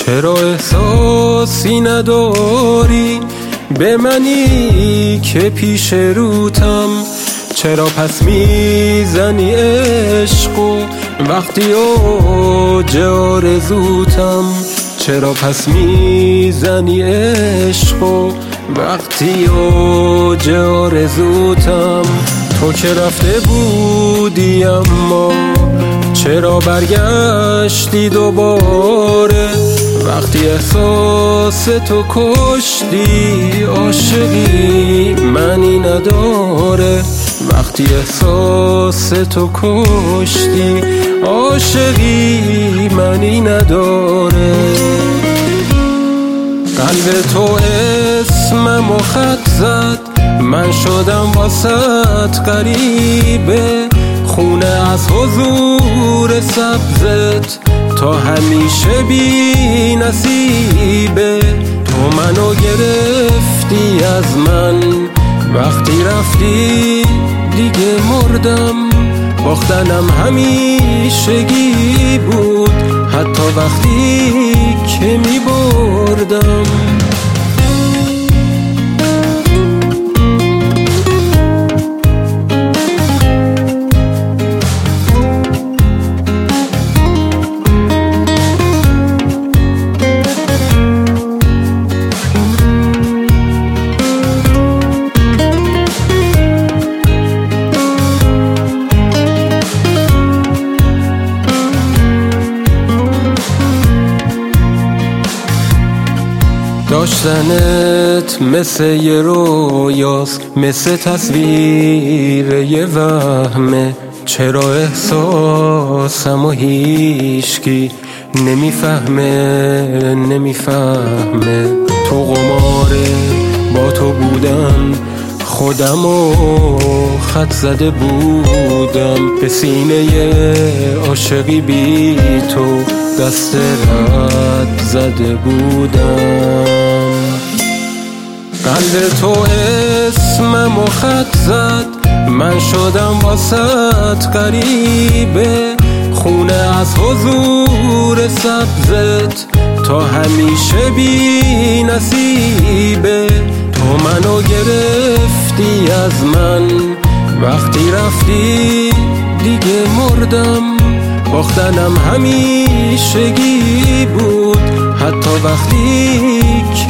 چرا احساسی نداری به منی که پیش روتم؟ چرا پس میزنی عشقو وقتی اوج آرزوتم؟ چرا پس میزنی عشقو وقتی اوج آرزوتم؟ تو که رفته بودی اما چرا برگشتی دوباره؟ وقتی احساس تو کشتی عاشقی معنی نداره. وقتی احساس تو کشتی عاشقی معنی نداره. قلب تو اسمم و خط زد، من شدم واسط غریبه. خونه از حضور سبزت تا همیشه بی نصیبه. تو منو گرفتی از من، وقتی رفتی دیگه مردم. باختنم همیشگی بود، حتی وقتی که می بردم. داشتنت مثل یه رویاست، مثل تصویر یه وهمه. چرا احساسم و هیچکی نمیفهمه. تو قماره با تو بودم، خودم و خط زده بودم. به سینه عاشقی بی تو دست رد زده بودم. قلب تو اسمم و خط زد، من شدم واسط غریبه. خونه از حضور سبزت تا همیشه بی نصیبه. تو منو گرفتی از من، وقتی رفتی دیگه مردم. باختنم همیشگی بود، حتی وقتی که